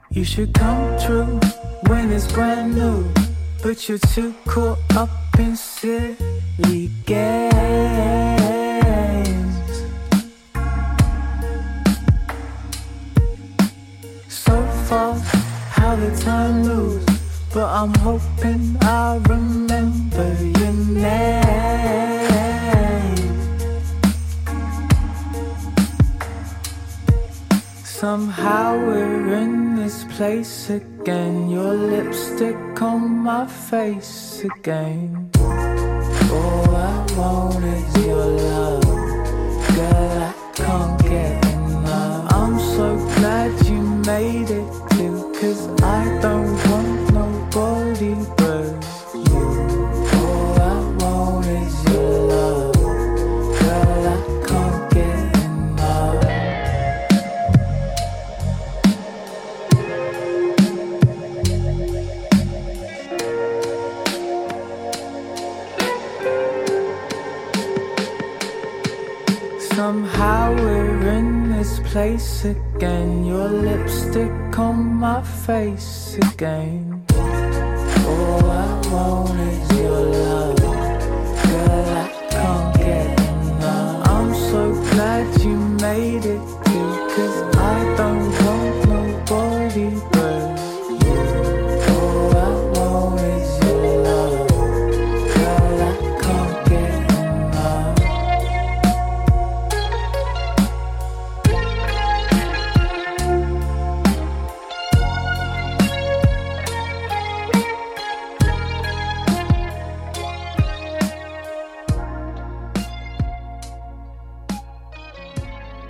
You should come true when it's brand new, but you're too caught up in silly games. So fast how the time moves, but I'm hoping I remember your name. Somehow we're in this place again, your lipstick on my face again. All I want is your love, girl, I can't get enough. I'm so glad you made it too, 'cause I don't want nobody but you. All I want is your love, girl, I can't get enough. Somehow we're in this place again, your lipstick on my face again. All I want is your love, girl, I can't get enough. I'm so glad you made it too, 'cause I